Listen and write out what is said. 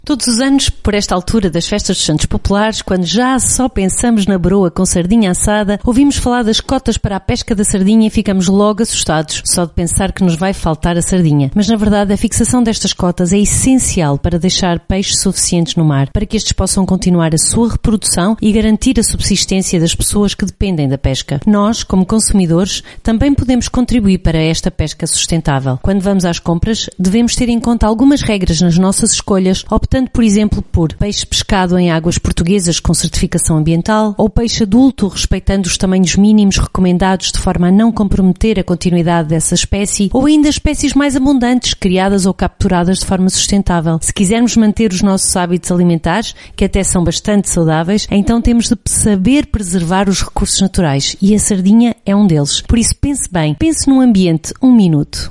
Todos os anos, por esta altura das festas dos Santos Populares, quando já só pensamos na broa com sardinha assada, ouvimos falar das cotas para a pesca da sardinha e ficamos logo assustados, só de pensar que nos vai faltar a sardinha. Mas na verdade, a fixação destas cotas é essencial para deixar peixes suficientes no mar, para que estes possam continuar a sua reprodução e garantir a subsistência das pessoas que dependem da pesca. Nós, como consumidores, também podemos contribuir para esta pesca sustentável. Quando vamos às compras, devemos ter em conta algumas regras nas nossas escolhas, optando, por exemplo, por peixe pescado em águas portuguesas com certificação ambiental ou peixe adulto respeitando os tamanhos mínimos recomendados de forma a não comprometer a continuidade dessa espécie, ou ainda espécies mais abundantes, criadas ou capturadas de forma sustentável. Se quisermos manter os nossos hábitos alimentares, que até são bastante saudáveis, então temos de saber preservar os recursos naturais e a sardinha é um deles. Por isso pense bem, pense num ambiente, 1 minuto.